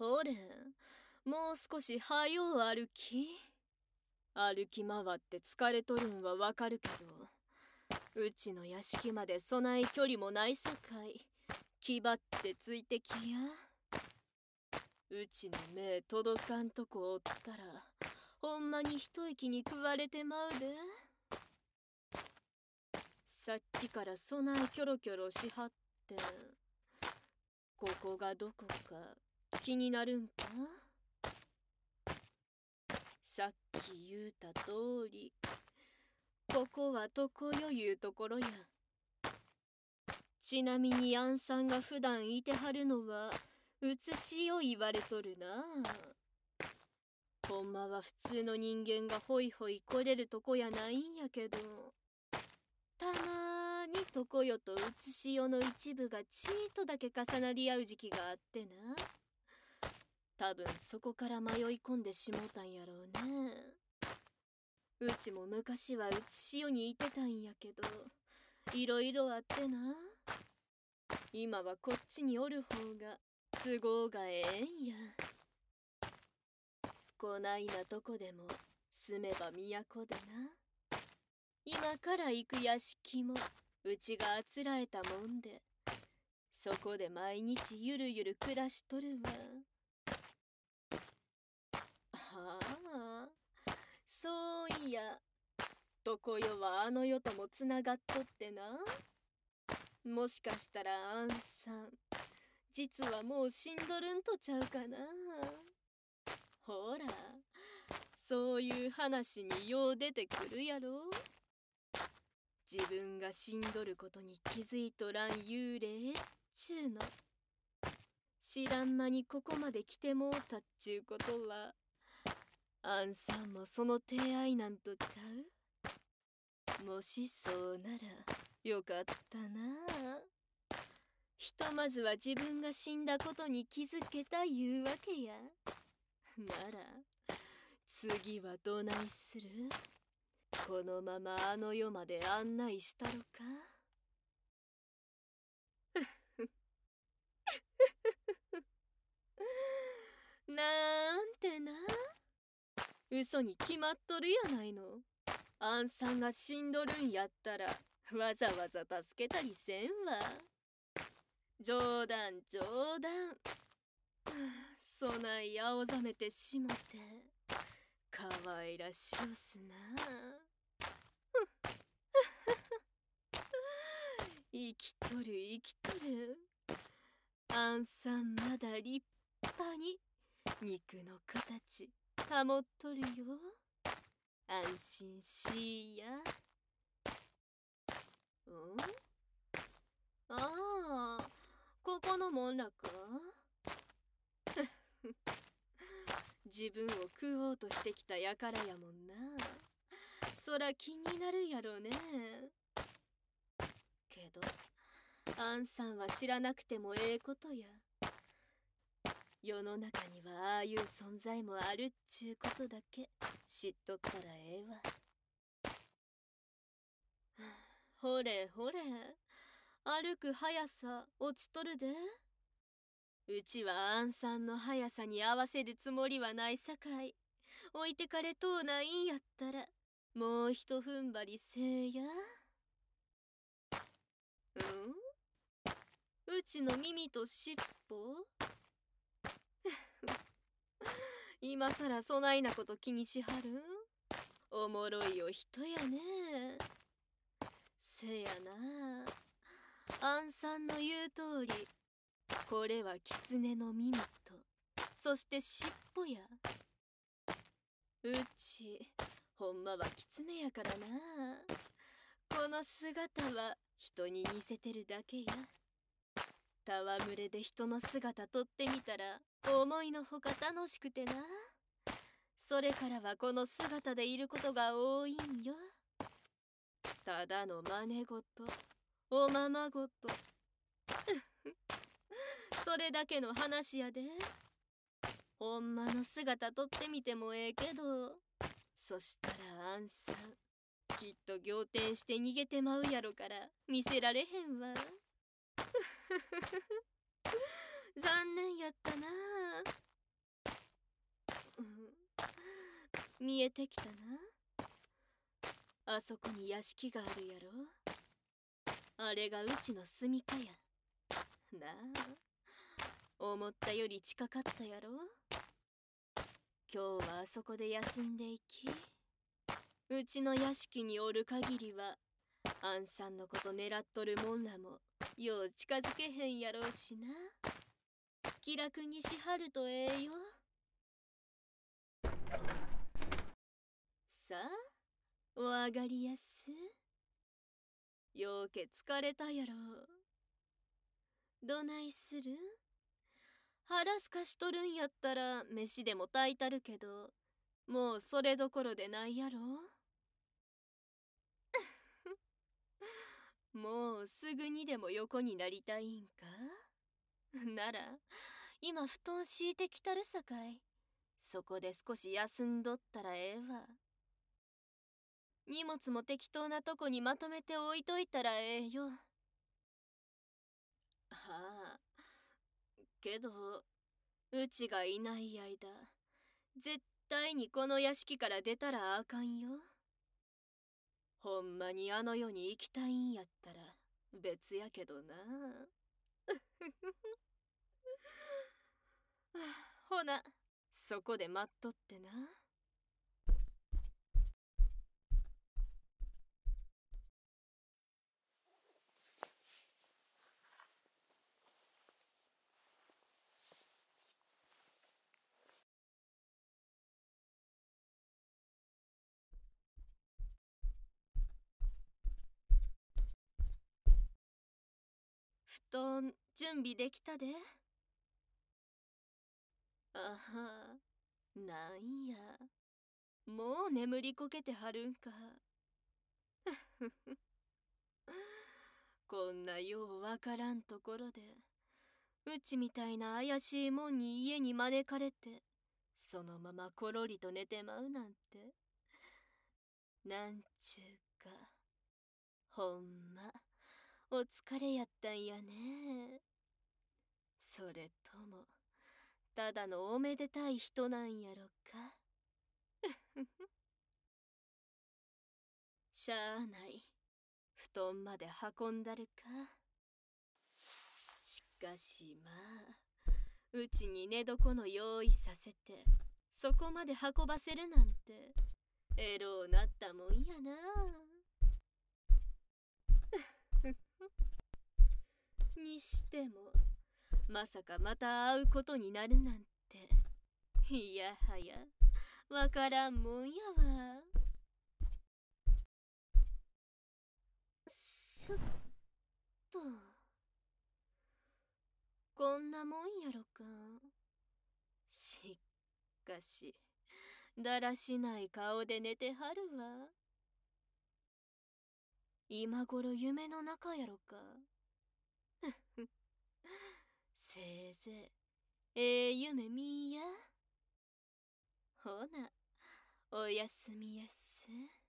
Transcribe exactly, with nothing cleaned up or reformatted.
ほれ、もう少しはよう歩き。歩き回って疲れとるんはわかるけど、うちの屋敷までそない距離もないさかい、気張ってついてきや。うちの目届かんとこおったら、ほんまに一息に食われてまうで。さっきからそないキョロキョロしはって、ここがどこか気になるんか？さっき言うた通り、ここは床よいうところや。ちなみにアンさんが普段いてはるのは、うつしを言われとるな。ほんまは普通の人間がホイホイ来れるとこやないんやけど、たまーに床よとうつしよの一部がちーっとだけ重なり合う時期があってな。多分そこから迷い込んでしもたんやろうね。うちも昔はうつしよにいてたんやけど、いろいろあってな。今はこっちにおる方が都合がええんや。こないなとこでも住めば都でな。今から行く屋敷もうちがあつらえたもんで、そこで毎日ゆるゆる暮らしとるわ。はあ、そういや、床よはあの世ともつながっとってな。もしかしたらアンさん、実はもう死んどるんとちゃうかな。ほら、そういう話によう出てくるやろ。自分が死んどることに気づいとらん幽霊っちゅうの。知らん間にここまで来てもうたっちゅうことは、アンさんもその手合いなんとちゃう？もしそうならよかったな。ひとまずは自分が死んだことに気づけたいうわけや。なら次はどないする？このままあの世まで案内したろか？なんてな。嘘に決まっとるやないの。アンさんが死んどるんやったらわざわざ助けたりせんわ。冗談冗談。そない青ざめてしもてかわいらしおすな。生きとる生きとる。アンさんまだ立派に肉の形保っとるよ。安心しいや。ん？ああ、ここのもんらか？自分を食おうとしてきたやからやもんな。そら気になるやろね。けどアンさんは知らなくてもええことや。世の中にはああいう存在もあるっちゅうことだけ知っとったらええわ。ほれほれ、歩く速さ落ちとるで。うちはアンさんの速さに合わせるつもりはないさかい、置いてかれとうないんやったらもうひと踏ん張りせえや。うん？うちの耳と尻尾？今さらそないなこと気にしはる？おもろいお人やね。せやな。アンさんの言う通り、これは狐の耳と、そして尻尾や。うちほんまは狐やからな。この姿は人に似せてるだけや。戯れで人の姿撮ってみたら思いのほか楽しくてな。それからはこの姿でいることが多いんよ。ただの真似事、おままごと。それだけの話やで。ほんまの姿撮ってみてもええけど、そしたらアンさんきっと仰天して逃げてまうやろから見せられへんわ。残念やったな。 見えてきたな。あそこに屋敷があるやろ。あれがうちの住みかや。なあ、思ったより近かったやろ。今日はあそこで休んでいき。うちの屋敷におる限りは、あんさんのこと狙っとるもんらもよう近づけへんやろうしな。気楽にしはるとええよ。さあ、お上がりやす。ようけ疲れたやろ。どないする？腹すかしとるんやったら飯でも炊いたるけど、もうそれどころでないやろ。もうすぐにでも横になりたいんか？なら今布団敷いてきたるさかい。そこで少し休んどったらええわ。荷物も適当なとこにまとめて置いといたらええよ。はあ、けどうちがいない間、絶対にこの屋敷から出たらあかんよ。ほんまにあの世に行きたいんやったら別やけどな。ほな、そこで待っとってな。布団準備できたで。あは、なんや、もう眠りこけてはるんか。こんなようわからんところで、うちみたいな怪しいもんに家に招かれて、そのままころりと寝てまうなんて。なんちゅうか、ほんま、お疲れやったんやね。それとも、ただのおめでたい人なんやろか。しゃあない。布団まで運んだるか。しかしまあ、うちに寝床の用意させて、そこまで運ばせるなんて、エロうなったもんやな。にしても、まさかまた会うことになるなんて、いやはや、わからんもんやわ。しょっと、こんなもんやろか。しっかし、だらしない顔で寝てはるわ。今頃夢の中やろか。せいぜいええ夢見いや。ほな、おやすみやす。